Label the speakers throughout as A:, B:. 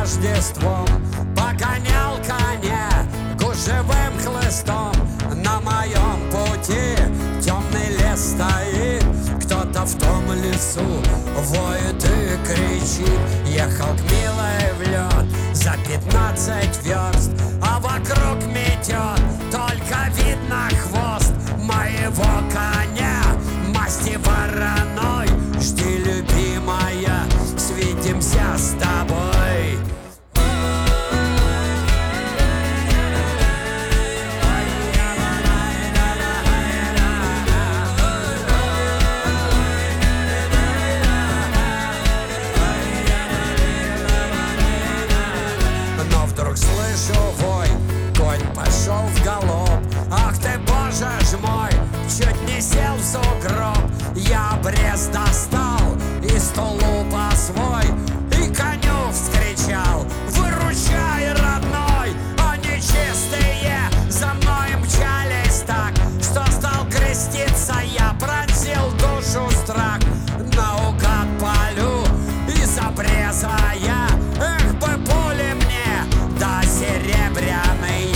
A: Рождеством погонял коня гужевым хлыстом. На моем пути темный лес стоит, кто-то в том лесу воет и кричит. Ехал к милой в лед за 15 верст, а вокруг метет, только видно хвост моего коня масти вороной. Жди, любимая, свидимся с тобой. Но вдруг слышу вой, конь пошел в галоп. Ах ты, боже ж мой, чуть не сел в сугроб. Я обрез достал из тулупа свой и коню вскричал: выручай, родной! Они чистые за мной мчались так, что стал креститься я, пронзил душу страх. Наугад полю из обреза я, эх бы пули мне, да серебряные.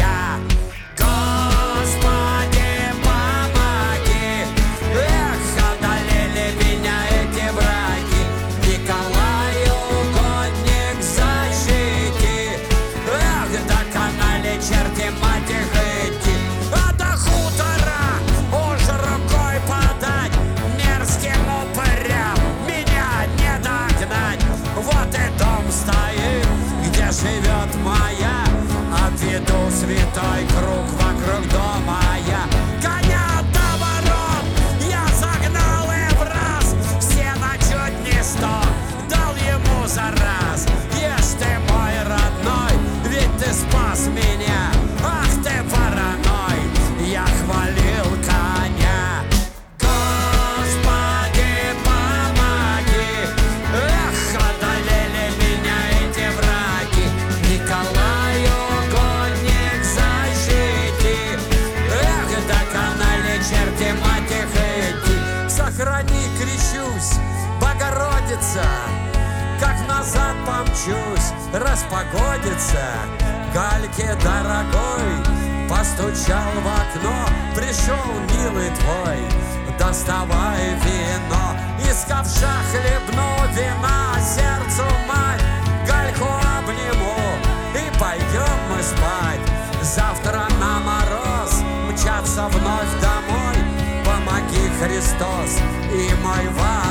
A: Черти мать их идти, а до хутора уж рукой подать. Мерзким упырям меня не догнать. Вот и дом стоит, где живет моя, обведу святой круг вокруг дома я. Коня до ворот я загнал и враз, сено чуть не 100 дал ему за раз. Ешь ты, мой родной, ведь ты спас меня. Ах ты, вороной, я хвалил коня. Господи, помоги, эх, одолели меня эти враги. Николаю угодник защити, эх, доконали черти мать их идти. Сохрани, кричусь, Богородица, как назад помчусь, распогодится. Гальке дорогой постучал в окно, пришел милый твой, доставай вино. Из ковша хлебну вина, сердцу мать, Гальку обниму и пойдем мы спать. Завтра на мороз мчаться вновь домой, помоги, Христос, и мой